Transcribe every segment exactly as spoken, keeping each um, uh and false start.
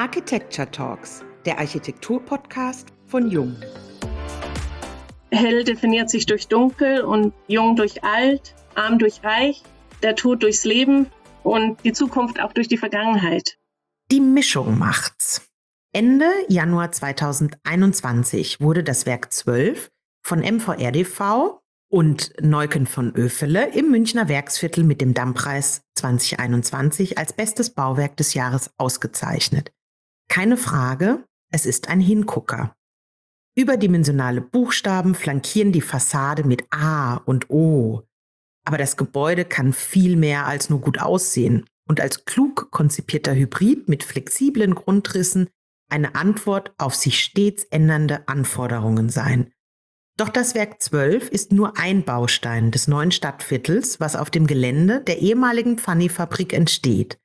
Architecture Talks, der Architektur-Podcast von Jung. Hell definiert sich durch Dunkel und Jung durch Alt, Arm durch Reich, der Tod durchs Leben und die Zukunft auch durch die Vergangenheit. Die Mischung macht's. Ende Januar zweitausendeinundzwanzig wurde das Werk zwölf von M V R D V und Neuken von Oefele im Münchner Werksviertel mit dem Dammpreis zwanzig einundzwanzig als bestes Bauwerk des Jahres ausgezeichnet. Keine Frage, es ist ein Hingucker. Überdimensionale Buchstaben flankieren die Fassade mit A und O. Aber das Gebäude kann viel mehr als nur gut aussehen und als klug konzipierter Hybrid mit flexiblen Grundrissen eine Antwort auf sich stets ändernde Anforderungen sein. Doch das Werk zwölf ist nur ein Baustein des neuen Stadtviertels, was auf dem Gelände der ehemaligen Pfanny-Fabrik entsteht.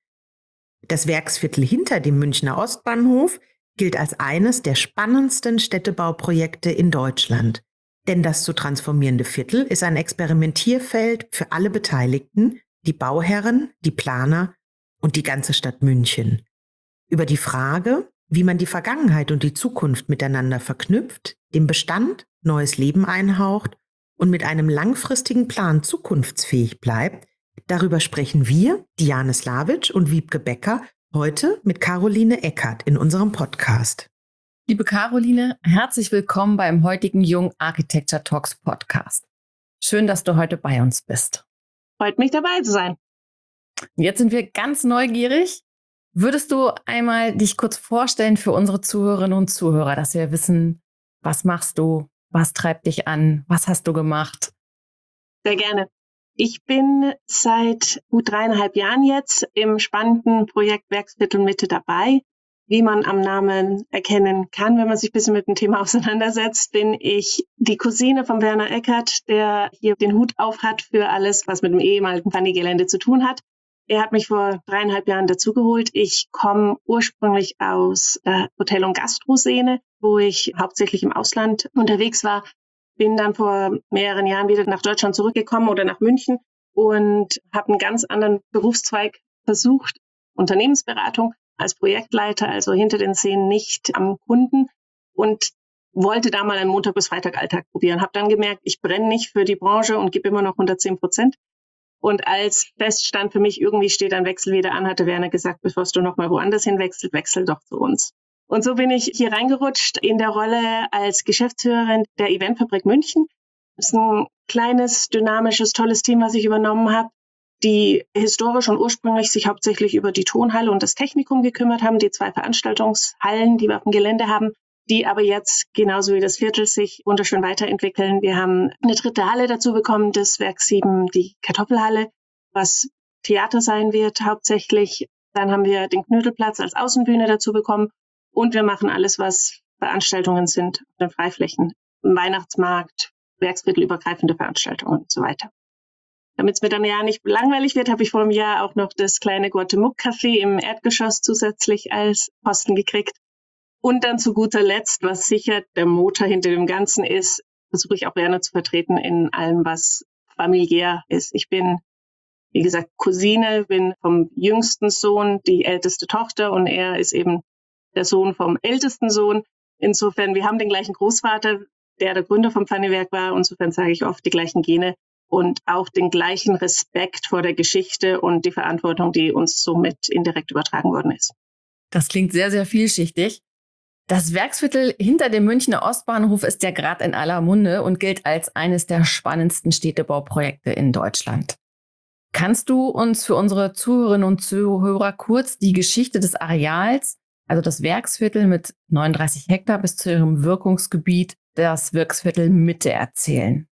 Das Werksviertel hinter dem Münchner Ostbahnhof gilt als eines der spannendsten Städtebauprojekte in Deutschland. Denn das zu transformierende Viertel ist ein Experimentierfeld für alle Beteiligten, die Bauherren, die Planer und die ganze Stadt München. Über die Frage, wie man die Vergangenheit und die Zukunft miteinander verknüpft, dem Bestand neues Leben einhaucht und mit einem langfristigen Plan zukunftsfähig bleibt, darüber sprechen wir, Diane Slavic und Wiebke Becker, heute mit Caroline Eckert in unserem Podcast. Liebe Caroline, herzlich willkommen beim heutigen Jung Architecture Talks Podcast. Schön, dass du heute bei uns bist. Freut mich, dabei zu sein. Jetzt sind wir ganz neugierig. Würdest du einmal dich kurz vorstellen für unsere Zuhörerinnen und Zuhörer, dass wir wissen, was machst du, was treibt dich an, was hast du gemacht? Sehr gerne. Ich bin seit gut dreieinhalb Jahren jetzt im spannenden Projekt Werksviertel Mitte dabei. Wie man am Namen erkennen kann, wenn man sich ein bisschen mit dem Thema auseinandersetzt, bin ich die Cousine von Werner Eckert, der hier den Hut auf hat für alles, was mit dem ehemaligen Pfanny-Gelände zu tun hat. Er hat mich vor dreieinhalb Jahren dazugeholt. Ich komme ursprünglich aus der Hotel- und Gastro-Szene, wo ich hauptsächlich im Ausland unterwegs war. Bin dann vor mehreren Jahren wieder nach Deutschland zurückgekommen oder nach München und habe einen ganz anderen Berufszweig versucht, Unternehmensberatung als Projektleiter, also hinter den Szenen, nicht am Kunden, und wollte da mal einen Montag- bis Freitag-Alltag probieren. Habe dann gemerkt, ich brenne nicht für die Branche und gebe immer noch hundertzehn Prozent. Und als feststand für mich, irgendwie steht ein Wechsel wieder an, hatte Werner gesagt, bevor du noch mal woanders hinwechselt, wechsel doch zu uns. Und so bin ich hier reingerutscht in der Rolle als Geschäftsführerin der Eventfabrik München. Das ist ein kleines, dynamisches, tolles Team, was ich übernommen habe, die historisch und ursprünglich sich hauptsächlich über die Tonhalle und das Technikum gekümmert haben, die zwei Veranstaltungshallen, die wir auf dem Gelände haben, die aber jetzt genauso wie das Viertel sich wunderschön weiterentwickeln. Wir haben eine dritte Halle dazu bekommen, das Werk sieben, die Kartoffelhalle, was Theater sein wird hauptsächlich. Dann haben wir den Knödelplatz als Außenbühne dazu bekommen und wir machen alles, was Veranstaltungen sind auf den Freiflächen, im Weihnachtsmarkt, werksviertelübergreifende Veranstaltungen und so weiter. Damit es mir dann ja nicht langweilig wird, habe ich vor einem Jahr auch noch das kleine Guatemoc-Café im Erdgeschoss zusätzlich als Posten gekriegt. Und dann zu guter Letzt, was sicher der Motor hinter dem Ganzen ist, versuche ich auch Werner zu vertreten in allem, was familiär ist. Ich bin, wie gesagt, Cousine, bin vom jüngsten Sohn die älteste Tochter und er ist eben der Sohn vom ältesten Sohn. Insofern, wir haben den gleichen Großvater, der der Gründer vom Pfanny-Werk war. Insofern sage ich oft die gleichen Gene und auch den gleichen Respekt vor der Geschichte und die Verantwortung, die uns somit indirekt übertragen worden ist. Das klingt sehr, sehr vielschichtig. Das Werksviertel hinter dem Münchner Ostbahnhof ist ja gerade in aller Munde und gilt als eines der spannendsten Städtebauprojekte in Deutschland. Kannst du uns für unsere Zuhörerinnen und Zuhörer kurz die Geschichte des Areals, also das Werksviertel mit neununddreißig Hektar bis zu ihrem Wirkungsgebiet, das Werksviertel Mitte, erzählen?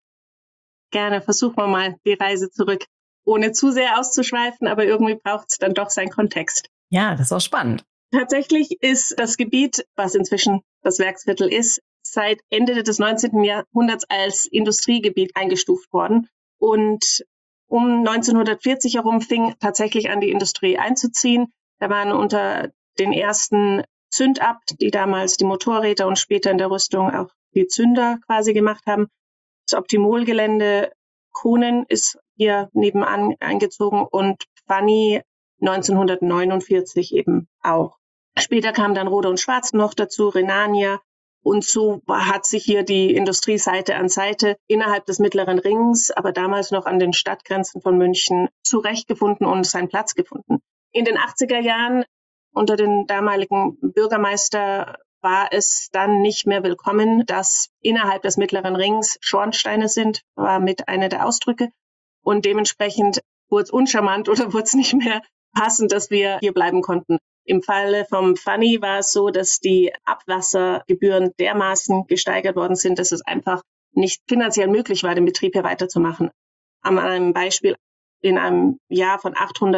Gerne, versuchen wir mal die Reise zurück, ohne zu sehr auszuschweifen, aber irgendwie braucht es dann doch seinen Kontext. Ja, das ist auch spannend. Tatsächlich ist das Gebiet, was inzwischen das Werksviertel ist, seit Ende des neunzehnten Jahrhunderts als Industriegebiet eingestuft worden. Und um neunzehnhundertvierzig herum fing tatsächlich an, die Industrie einzuziehen. Da waren unter den ersten Zündabt, die damals die Motorräder und später in der Rüstung auch die Zünder quasi gemacht haben. Das Optimol-Gelände Konen ist hier nebenan eingezogen und Pfanny neunzehnhundertneunundvierzig eben auch. Später kam dann Rote und Schwarz noch dazu, Rhenania. Und so hat sich hier die Industrie Seite an Seite innerhalb des Mittleren Rings, aber damals noch an den Stadtgrenzen von München, zurechtgefunden und seinen Platz gefunden. In den achtziger Jahren unter den damaligen Bürgermeister war es dann nicht mehr willkommen, dass innerhalb des Mittleren Rings Schornsteine sind, war mit einer der Ausdrücke. Und dementsprechend wurde es uncharmant oder wurde es nicht mehr passend, dass wir hier bleiben konnten. Im Falle vom Funny war es so, dass die Abwassergebühren dermaßen gesteigert worden sind, dass es einfach nicht finanziell möglich war, den Betrieb hier weiterzumachen. An einem Beispiel: in einem Jahr von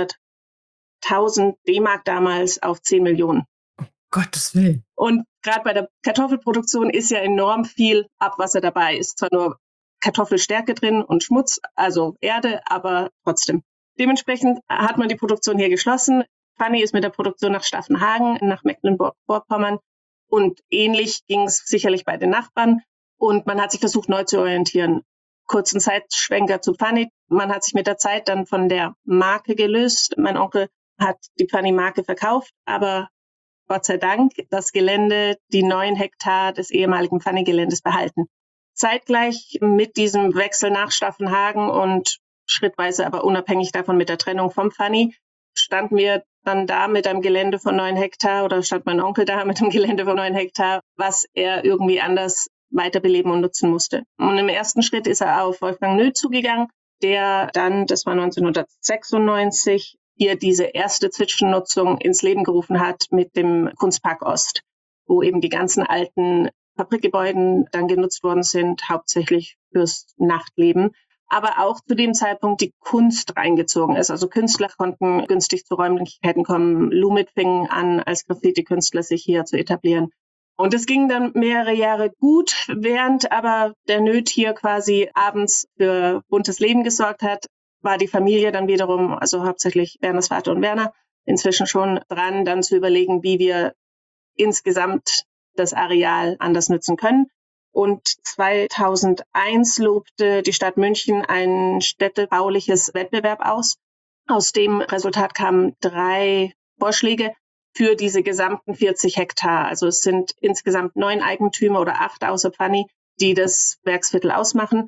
achthunderttausend D-Mark damals auf zehn Millionen. Gottes Willen. Und gerade bei der Kartoffelproduktion ist ja enorm viel Abwasser dabei. Ist zwar nur Kartoffelstärke drin und Schmutz, also Erde, aber trotzdem. Dementsprechend hat man die Produktion hier geschlossen. Funny ist mit der Produktion nach Staffenhagen, nach Mecklenburg-Vorpommern. Und ähnlich ging es sicherlich bei den Nachbarn. Und man hat sich versucht, neu zu orientieren. Kurzen Zeitschwenker zu Funny. Man hat sich mit der Zeit dann von der Marke gelöst. Mein Onkel hat die Funny-Marke verkauft, aber Gott sei Dank das Gelände, die neun Hektar des ehemaligen Funny-Geländes behalten. Zeitgleich mit diesem Wechsel nach Staffenhagen und schrittweise aber unabhängig davon mit der Trennung vom Funny, standen wir dann da mit einem Gelände von neun Hektar oder stand mein Onkel da mit einem Gelände von neun Hektar, was er irgendwie anders weiterbeleben und nutzen musste. Und im ersten Schritt ist er auf Wolfgang Nöth zugegangen, der dann, das war neunzehnhundertsechsundneunzig, hier diese erste Zwischennutzung ins Leben gerufen hat mit dem Kunstpark Ost, wo eben die ganzen alten Fabrikgebäude dann genutzt worden sind, hauptsächlich fürs Nachtleben. Aber auch zu dem Zeitpunkt die Kunst reingezogen ist. Also Künstler konnten günstig zu Räumlichkeiten kommen. Lumit fing an, als Graffiti-Künstler sich hier zu etablieren. Und es ging dann mehrere Jahre gut, während aber der Nöth hier quasi abends für buntes Leben gesorgt hat, war die Familie dann wiederum, also hauptsächlich Werners Vater und Werner, inzwischen schon dran, dann zu überlegen, wie wir insgesamt das Areal anders nutzen können. Und zweitausendeins lobte die Stadt München ein städtebauliches Wettbewerb aus. Aus dem Resultat kamen drei Vorschläge für diese gesamten vierzig Hektar. Also es sind insgesamt neun Eigentümer oder acht außer Funny, die das Werksviertel ausmachen.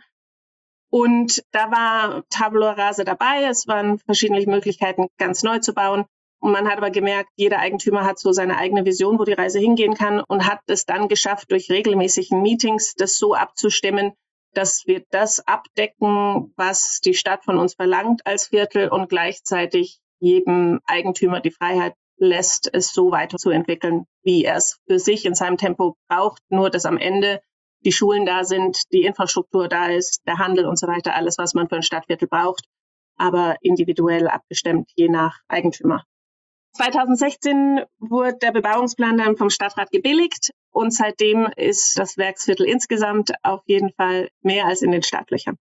Und da war Tabula Rasa dabei. Es waren verschiedene Möglichkeiten, ganz neu zu bauen. Und man hat aber gemerkt, jeder Eigentümer hat so seine eigene Vision, wo die Reise hingehen kann, und hat es dann geschafft, durch regelmäßigen Meetings das so abzustimmen, dass wir das abdecken, was die Stadt von uns verlangt als Viertel, und gleichzeitig jedem Eigentümer die Freiheit lässt, es so weiterzuentwickeln, wie er es für sich in seinem Tempo braucht. Nur, dass am Ende die Schulen da sind, die Infrastruktur da ist, der Handel und so weiter, alles, was man für ein Stadtviertel braucht, aber individuell abgestimmt, je nach Eigentümer. zweitausendsechzehn wurde der Bebauungsplan dann vom Stadtrat gebilligt und seitdem ist das Werksviertel insgesamt auf jeden Fall mehr als in den Startlöchern.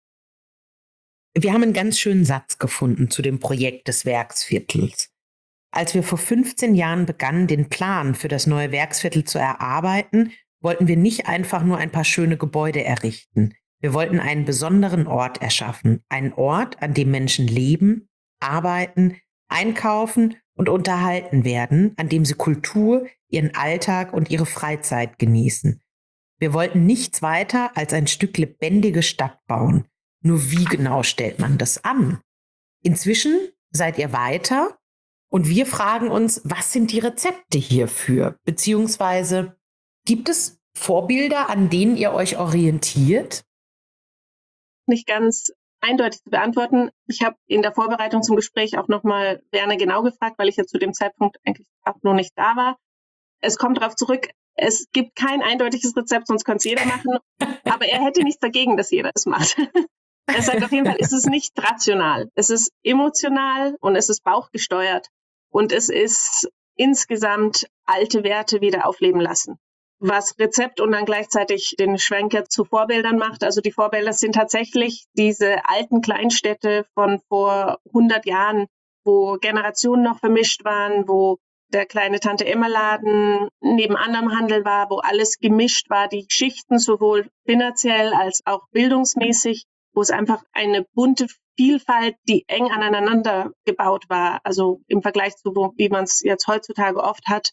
Wir haben einen ganz schönen Satz gefunden zu dem Projekt des Werksviertels. Als wir vor fünfzehn Jahren begannen, den Plan für das neue Werksviertel zu erarbeiten, wollten wir nicht einfach nur ein paar schöne Gebäude errichten. Wir wollten einen besonderen Ort erschaffen. Einen Ort, an dem Menschen leben, arbeiten, einkaufen und unterhalten werden, an dem sie Kultur, ihren Alltag und ihre Freizeit genießen. Wir wollten nichts weiter als ein Stück lebendige Stadt bauen. Nur wie genau stellt man das an? Inzwischen seid ihr weiter und wir fragen uns, was sind die Rezepte hierfür? Beziehungsweise gibt es Vorbilder, an denen ihr euch orientiert? Nicht ganz eindeutig zu beantworten. Ich habe in der Vorbereitung zum Gespräch auch nochmal Werner genau gefragt, weil ich ja zu dem Zeitpunkt eigentlich auch noch nicht da war. Es kommt darauf zurück, es gibt kein eindeutiges Rezept, sonst könnte es jeder machen. Aber er hätte nichts dagegen, dass jeder es macht. Er sagt auf jeden Fall, es ist nicht rational. Es ist emotional und es ist bauchgesteuert. Und es ist insgesamt alte Werte wieder aufleben lassen. Was Rezept und dann gleichzeitig den Schwenker zu Vorbildern macht. Also die Vorbilder sind tatsächlich diese alten Kleinstädte von vor hundert Jahren, wo Generationen noch vermischt waren, wo der kleine Tante-Emma-Laden neben anderem Handel war, wo alles gemischt war, die Schichten sowohl finanziell als auch bildungsmäßig, wo es einfach eine bunte Vielfalt, die eng aneinander gebaut war. Also im Vergleich zu, wie man es jetzt heutzutage oft hat,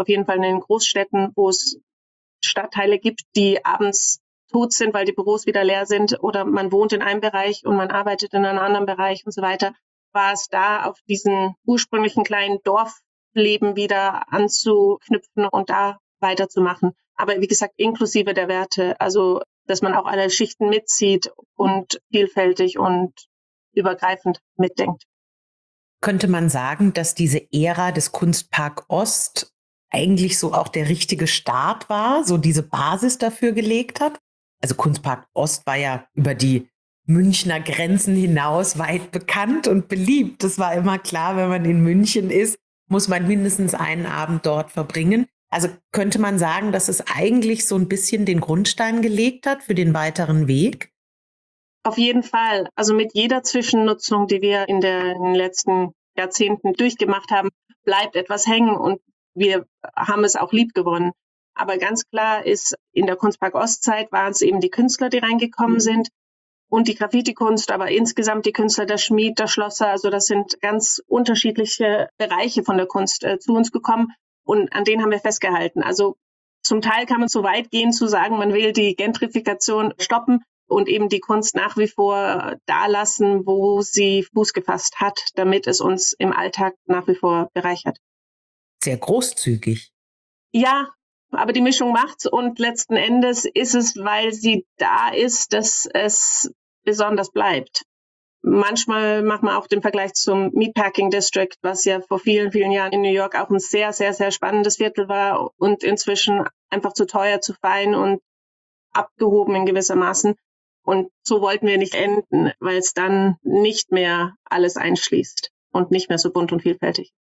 auf jeden Fall in den Großstädten, wo es Stadtteile gibt, die abends tot sind, weil die Büros wieder leer sind oder man wohnt in einem Bereich und man arbeitet in einem anderen Bereich und so weiter, war es da auf diesen ursprünglichen kleinen Dorfleben wieder anzuknüpfen und da weiterzumachen. Aber wie gesagt, inklusive der Werte, also dass man auch alle Schichten mitzieht und vielfältig und übergreifend mitdenkt. Könnte man sagen, dass diese Ära des Kunstpark Ost eigentlich so auch der richtige Start war, so diese Basis dafür gelegt hat? Also Kunstpark Ost war ja über die Münchner Grenzen hinaus weit bekannt und beliebt. Das war immer klar, wenn man in München ist, muss man mindestens einen Abend dort verbringen. Also könnte man sagen, dass es eigentlich so ein bisschen den Grundstein gelegt hat für den weiteren Weg? Auf jeden Fall. Also mit jeder Zwischennutzung, die wir in, der, in den letzten Jahrzehnten durchgemacht haben, bleibt etwas hängen und wir haben es auch lieb gewonnen. Aber ganz klar ist, in der Kunstpark Ostzeit waren es eben die Künstler, die reingekommen sind und die Graffiti-Kunst, aber insgesamt die Künstler, der Schmied, der Schlosser. Also das sind ganz unterschiedliche Bereiche von der Kunst äh, zu uns gekommen und an denen haben wir festgehalten. Also zum Teil kann man so weit gehen zu sagen, man will die Gentrifikation stoppen und eben die Kunst nach wie vor da lassen, wo sie Fuß gefasst hat, damit es uns im Alltag nach wie vor bereichert. Sehr großzügig. Ja, aber die Mischung macht's und letzten Endes ist es, weil sie da ist, dass es besonders bleibt. Manchmal macht man auch den Vergleich zum Meatpacking District, was ja vor vielen, vielen Jahren in New York auch ein sehr, sehr, sehr spannendes Viertel war und inzwischen einfach zu teuer, zu fein und abgehoben in gewissermaßen. Und so wollten wir nicht enden, weil es dann nicht mehr alles einschließt und nicht mehr so bunt und vielfältig.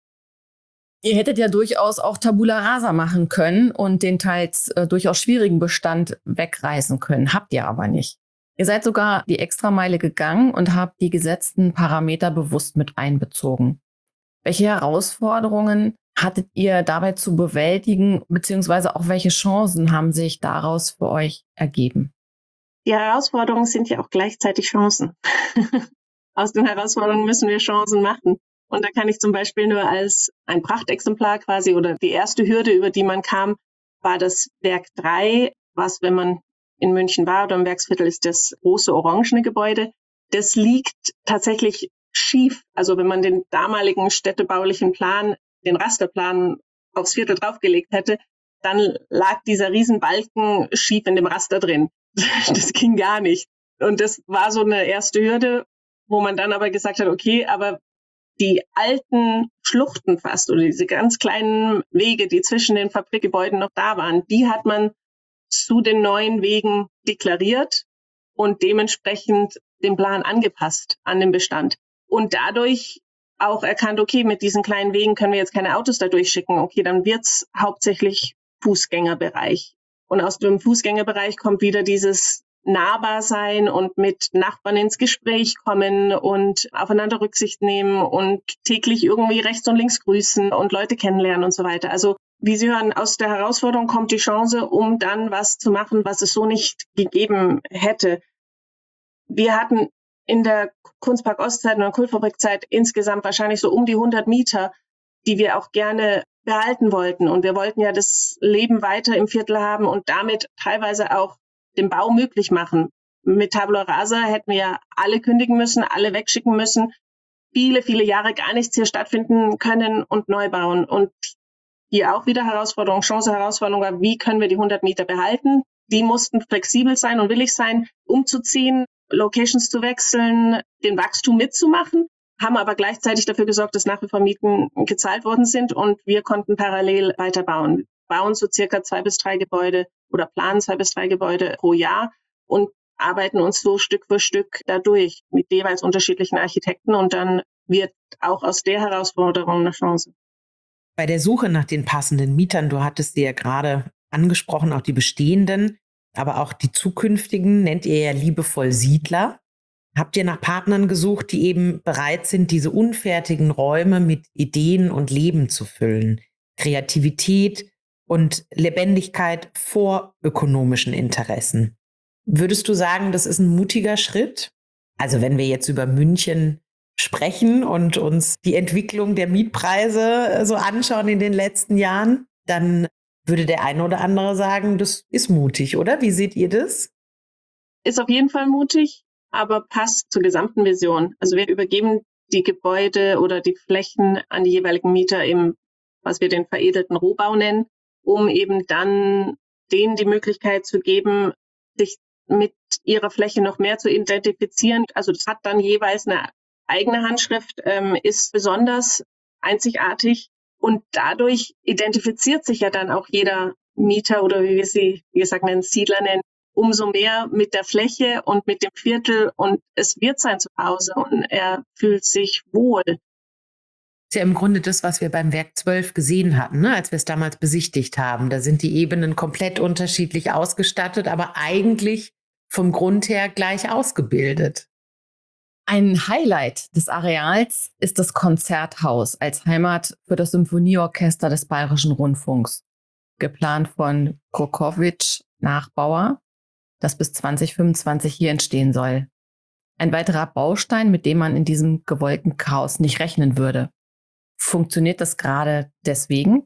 Ihr hättet ja durchaus auch Tabula Rasa machen können und den teils äh, durchaus schwierigen Bestand wegreißen können. Habt ihr aber nicht. Ihr seid sogar die Extrameile gegangen und habt die gesetzten Parameter bewusst mit einbezogen. Welche Herausforderungen hattet ihr dabei zu bewältigen, beziehungsweise auch welche Chancen haben sich daraus für euch ergeben? Die Herausforderungen sind ja auch gleichzeitig Chancen. Aus den Herausforderungen müssen wir Chancen machen. Und da kann ich zum Beispiel nur als ein Prachtexemplar quasi oder die erste Hürde, über die man kam, war das Werk drei, was, wenn man in München war oder im Werksviertel, ist das große orangene Gebäude. Das liegt tatsächlich schief. Also wenn man den damaligen städtebaulichen Plan, den Rasterplan aufs Viertel draufgelegt hätte, dann lag dieser Riesenbalken schief in dem Raster drin. Das ging gar nicht. Und das war so eine erste Hürde, wo man dann aber gesagt hat, okay, aber die alten Schluchten fast oder diese ganz kleinen Wege, die zwischen den Fabrikgebäuden noch da waren, die hat man zu den neuen Wegen deklariert und dementsprechend den Plan angepasst an den Bestand. Und dadurch auch erkannt, okay, mit diesen kleinen Wegen können wir jetzt keine Autos da durchschicken. Okay, dann wird's hauptsächlich Fußgängerbereich. Und aus dem Fußgängerbereich kommt wieder dieses nahbar sein und mit Nachbarn ins Gespräch kommen und aufeinander Rücksicht nehmen und täglich irgendwie rechts und links grüßen und Leute kennenlernen und so weiter. Also wie Sie hören, aus der Herausforderung kommt die Chance, um dann was zu machen, was es so nicht gegeben hätte. Wir hatten in der Kunstpark Ostzeit und der Kultfabrikzeit insgesamt wahrscheinlich so um die hundert Mieter, die wir auch gerne behalten wollten. Und wir wollten ja das Leben weiter im Viertel haben und damit teilweise auch den Bau möglich machen. Mit Tabula Rasa hätten wir ja alle kündigen müssen, alle wegschicken müssen, viele, viele Jahre gar nichts hier stattfinden können und neu bauen. Und hier auch wieder Herausforderung, Chance, Herausforderung war, wie können wir die hundert Mieter behalten? Die mussten flexibel sein und willig sein, umzuziehen, Locations zu wechseln, den Wachstum mitzumachen, haben aber gleichzeitig dafür gesorgt, dass nach wie vor Mieten gezahlt worden sind und wir konnten parallel weiterbauen. Bauen so circa zwei bis drei Gebäude oder planen zwei bis drei Gebäude pro Jahr und arbeiten uns so Stück für Stück dadurch mit jeweils unterschiedlichen Architekten und dann wird auch aus der Herausforderung eine Chance. Bei der Suche nach den passenden Mietern, du hattest sie ja gerade angesprochen, auch die bestehenden, aber auch die zukünftigen, nennt ihr ja liebevoll Siedler. Habt ihr nach Partnern gesucht, die eben bereit sind, diese unfertigen Räume mit Ideen und Leben zu füllen? Kreativität und Lebendigkeit vor ökonomischen Interessen. Würdest du sagen, das ist ein mutiger Schritt? Also wenn wir jetzt über München sprechen und uns die Entwicklung der Mietpreise so anschauen in den letzten Jahren? dann würde der eine oder andere sagen, das ist mutig, oder? Wie seht ihr das? Ist auf jeden Fall mutig, aber passt zur gesamten Vision. Also wir übergeben die Gebäude oder die Flächen an die jeweiligen Mieter im, was wir den veredelten Rohbau nennen, um eben dann denen die Möglichkeit zu geben, sich mit ihrer Fläche noch mehr zu identifizieren. Also das hat dann jeweils eine eigene Handschrift, ähm, ist besonders einzigartig und dadurch identifiziert sich ja dann auch jeder Mieter oder wie wir sie, wie gesagt, nennen, Siedler nennen, umso mehr mit der Fläche und mit dem Viertel und es wird sein Zuhause und er fühlt sich wohl. Das ist ja im Grunde das, was wir beim Werk zwölf gesehen hatten, ne? Als wir es damals besichtigt haben. Da sind die Ebenen komplett unterschiedlich ausgestattet, aber eigentlich vom Grund her gleich ausgebildet. Ein Highlight des Areals ist das Konzerthaus als Heimat für das Symphonieorchester des Bayerischen Rundfunks, geplant von Krokowitsch Nachbauer, das bis zwanzig fünfundzwanzig hier entstehen soll. Ein weiterer Baustein, mit dem man in diesem gewollten Chaos nicht rechnen würde. Funktioniert das gerade deswegen?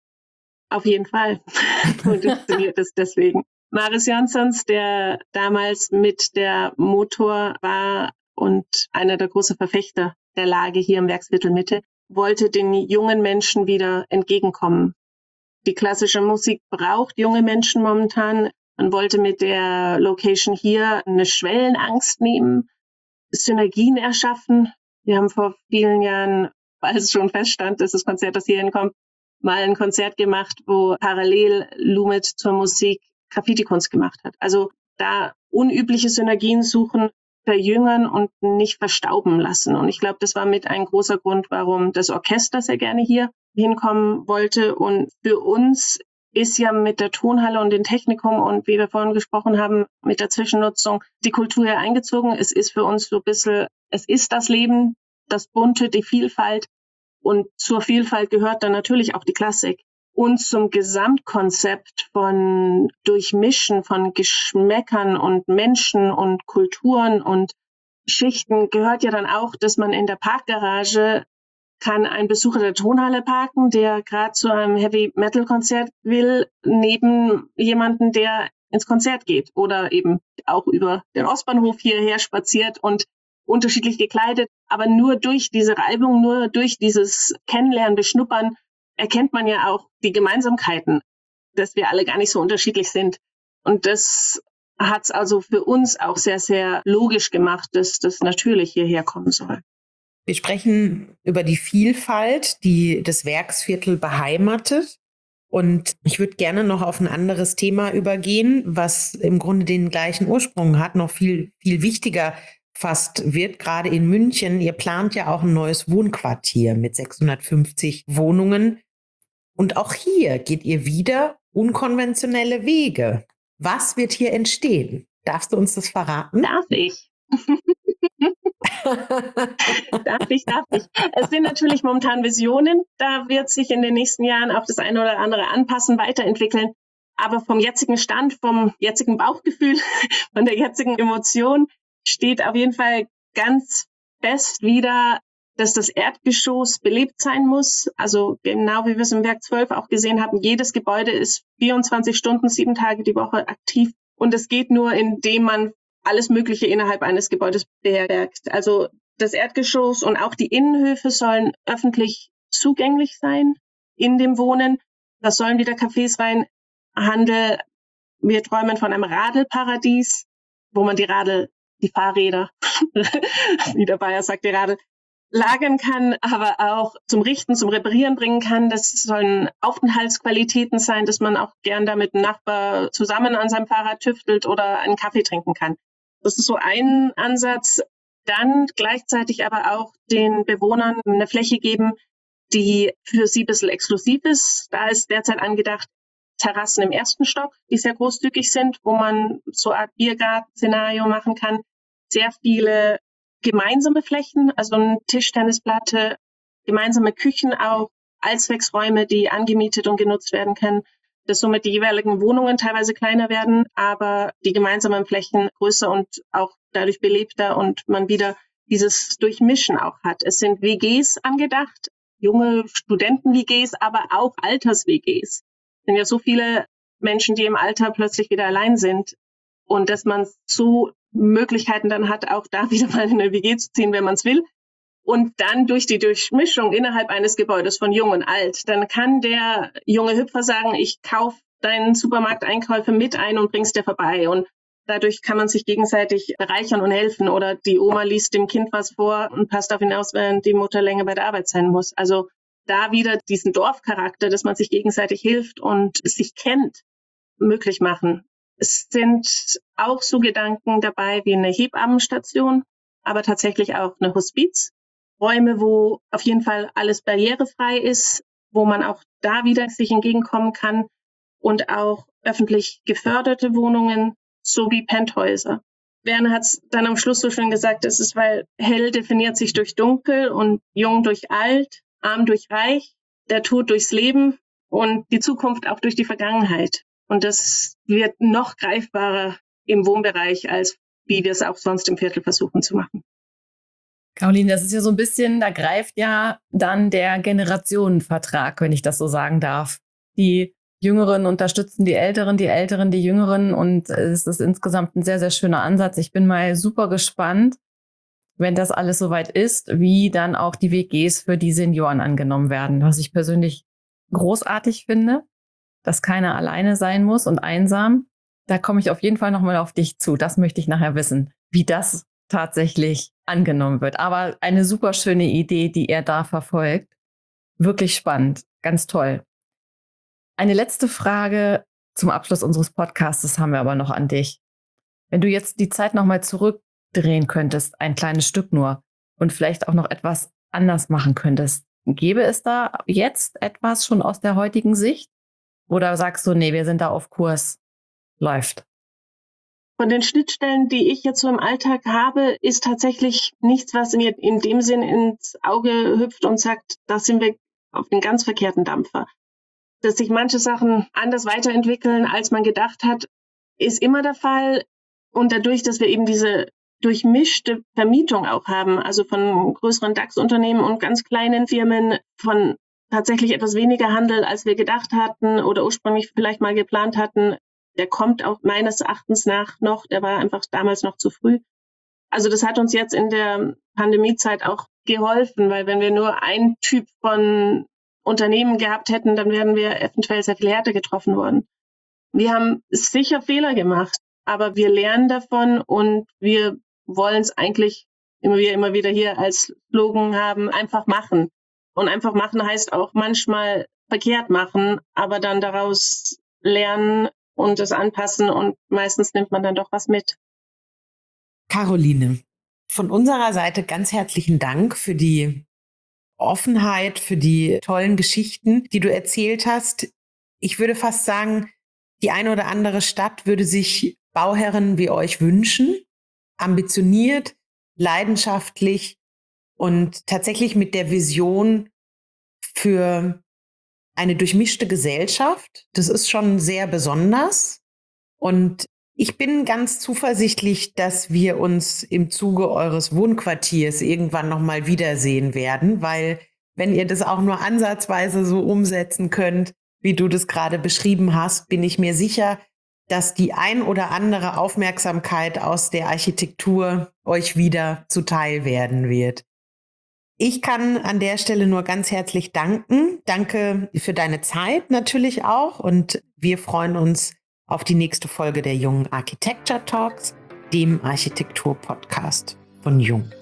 Auf jeden Fall funktioniert es deswegen. Marius Janssens, der damals mit der Motor war und einer der großen Verfechter der Lage hier im Werksviertel Mitte, wollte den jungen Menschen wieder entgegenkommen. Die klassische Musik braucht junge Menschen momentan. Man wollte mit der Location hier eine Schwellenangst nehmen, Synergien erschaffen. Wir haben vor vielen Jahren, weil es schon feststand, dass das Konzert, das hier hinkommt, mal ein Konzert gemacht, wo parallel Lumet zur Musik Graffiti-Kunst gemacht hat. Also da unübliche Synergien suchen, verjüngern und nicht verstauben lassen. Und ich glaube, das war mit ein großer Grund, warum das Orchester sehr gerne hier hinkommen wollte. Und für uns ist ja mit der Tonhalle und dem Technikum und wie wir vorhin gesprochen haben, mit der Zwischennutzung die Kultur hier eingezogen. Es ist für uns so ein bisschen, es ist das Leben, das Bunte, die Vielfalt. Und zur Vielfalt gehört dann natürlich auch die Klassik. Und zum Gesamtkonzept von Durchmischen von Geschmäckern und Menschen und Kulturen und Schichten gehört ja dann auch, dass man in der Parkgarage kann ein Besucher der Tonhalle parken, der gerade zu einem Heavy-Metal-Konzert will, neben jemanden, der ins Konzert geht oder eben auch über den Ostbahnhof hierher spaziert und unterschiedlich gekleidet. Aber nur durch diese Reibung, nur durch dieses Kennenlernen, Beschnuppern erkennt man ja auch die Gemeinsamkeiten, dass wir alle gar nicht so unterschiedlich sind. Und das hat es also für uns auch sehr, sehr logisch gemacht, dass das natürlich hierher kommen soll. Wir sprechen über die Vielfalt, die das Werksviertel beheimatet. Und ich würde gerne noch auf ein anderes Thema übergehen, was im Grunde den gleichen Ursprung hat, noch viel, viel wichtiger fast wird, gerade in München. Ihr plant ja auch ein neues Wohnquartier mit sechshundertfünfzig Wohnungen. Und auch hier geht ihr wieder unkonventionelle Wege. Was wird hier entstehen? Darfst du uns das verraten? Darf ich? darf ich, darf ich. Es sind natürlich momentan Visionen. Da wird sich in den nächsten Jahren auch das eine oder andere anpassen, weiterentwickeln. Aber vom jetzigen Stand, vom jetzigen Bauchgefühl, von der jetzigen Emotion steht auf jeden Fall ganz fest wieder, dass das Erdgeschoss belebt sein muss. Also genau wie wir es im Werk zwölf auch gesehen haben, jedes Gebäude ist vierundzwanzig Stunden, sieben Tage die Woche aktiv. Und es geht nur, indem man alles Mögliche innerhalb eines Gebäudes beherbergt. Also das Erdgeschoss und auch die Innenhöfe sollen öffentlich zugänglich sein in dem Wohnen. Da sollen wieder Cafés rein, Handel. Wir träumen von einem Radelparadies, wo man die Radl, die Fahrräder, wie der Bayer sagt, die Radl, lagern kann, aber auch zum Richten, zum Reparieren bringen kann. Das sollen Aufenthaltsqualitäten sein, dass man auch gern da mit einem Nachbar zusammen an seinem Fahrrad tüftelt oder einen Kaffee trinken kann. Das ist so ein Ansatz. Dann gleichzeitig aber auch den Bewohnern eine Fläche geben, die für sie ein bisschen exklusiv ist. Da ist derzeit angedacht Terrassen im ersten Stock, die sehr großzügig sind, wo man so eine Art Biergarten-Szenario machen kann. Sehr viele gemeinsame Flächen, also eine Tischtennisplatte, gemeinsame Küchen auch, Allzwecksräume, die angemietet und genutzt werden können, dass somit die jeweiligen Wohnungen teilweise kleiner werden, aber die gemeinsamen Flächen größer und auch dadurch belebter und man wieder dieses Durchmischen auch hat. Es sind W Gs angedacht, junge Studenten-W Gs, aber auch Alters-W Gs. Es sind ja so viele Menschen, die im Alter plötzlich wieder allein sind. Und dass man so Möglichkeiten dann hat, auch da wieder mal in eine W G zu ziehen, wenn man es will. Und dann durch die Durchmischung innerhalb eines Gebäudes von Jung und Alt, dann kann der junge Hüpfer sagen, ich kaufe deinen Supermarkteinkäufe mit ein und bring's dir vorbei. Und dadurch kann man sich gegenseitig bereichern und helfen. Oder die Oma liest dem Kind was vor und passt auf ihn aus, wenn die Mutter länger bei der Arbeit sein muss. Also da wieder diesen Dorfcharakter, dass man sich gegenseitig hilft und sich kennt, möglich machen. Es sind auch so Gedanken dabei wie eine Hebammenstation, aber tatsächlich auch eine Hospiz. Räume, wo auf jeden Fall alles barrierefrei ist, wo man auch da wieder sich entgegenkommen kann und auch öffentlich geförderte Wohnungen sowie Penthäuser. Werner hat es dann am Schluss so schön gesagt, es ist, weil hell definiert sich durch dunkel und jung durch alt, arm durch reich, der Tod durchs Leben und die Zukunft auch durch die Vergangenheit. Und das wird noch greifbarer im Wohnbereich, als wie wir es auch sonst im Viertel versuchen zu machen. Caroline, das ist ja so ein bisschen, da greift ja dann der Generationenvertrag, wenn ich das so sagen darf. Die Jüngeren unterstützen die Älteren, die Älteren die Jüngeren und es ist insgesamt ein sehr, sehr schöner Ansatz. Ich bin mal super gespannt, wenn das alles soweit ist, wie dann auch die W Gs für die Senioren angenommen werden, was ich persönlich großartig finde, dass keiner alleine sein muss und einsam. Da komme ich auf jeden Fall nochmal auf dich zu. Das möchte ich nachher wissen, wie das tatsächlich angenommen wird. Aber eine super schöne Idee, die er da verfolgt. Wirklich spannend, ganz toll. Eine letzte Frage zum Abschluss unseres Podcasts haben wir aber noch an dich. Wenn du jetzt die Zeit nochmal zurückdrehen könntest, ein kleines Stück nur, und vielleicht auch noch etwas anders machen könntest, gäbe es da jetzt etwas schon aus der heutigen Sicht? Oder sagst du, nee, wir sind da auf Kurs, läuft? Von den Schnittstellen, die ich jetzt so im Alltag habe, ist tatsächlich nichts, was mir in dem Sinn ins Auge hüpft und sagt, da sind wir auf den ganz verkehrten Dampfer. Dass sich manche Sachen anders weiterentwickeln, als man gedacht hat, ist immer der Fall. Und dadurch, dass wir eben diese durchmischte Vermietung auch haben, also von größeren DAX-Unternehmen und ganz kleinen Firmen, von tatsächlich etwas weniger Handel, als wir gedacht hatten oder ursprünglich vielleicht mal geplant hatten, der kommt auch meines Erachtens nach noch, der war einfach damals noch zu früh. Also das hat uns jetzt in der Pandemiezeit auch geholfen, weil wenn wir nur einen Typ von Unternehmen gehabt hätten, dann wären wir eventuell sehr viel härter getroffen worden. Wir haben sicher Fehler gemacht, aber wir lernen davon und wir wollen es eigentlich immer wieder, immer wieder hier als Slogan haben, einfach machen. Und einfach machen heißt auch manchmal verkehrt machen, aber dann daraus lernen und es anpassen und meistens nimmt man dann doch was mit. Caroline, von unserer Seite ganz herzlichen Dank für die Offenheit, für die tollen Geschichten, die du erzählt hast. Ich würde fast sagen, die eine oder andere Stadt würde sich Bauherren wie euch wünschen, ambitioniert, leidenschaftlich und tatsächlich mit der Vision für eine durchmischte Gesellschaft. Das ist schon sehr besonders. Und ich bin ganz zuversichtlich, dass wir uns im Zuge eures Wohnquartiers irgendwann nochmal wiedersehen werden, weil wenn ihr das auch nur ansatzweise so umsetzen könnt, wie du das gerade beschrieben hast, bin ich mir sicher, dass die ein oder andere Aufmerksamkeit aus der Architektur euch wieder zuteil werden wird. Ich kann an der Stelle nur ganz herzlich danken. Danke für deine Zeit natürlich auch. Und wir freuen uns auf die nächste Folge der Jung Architecture Talks, dem Architektur-Podcast von Jung.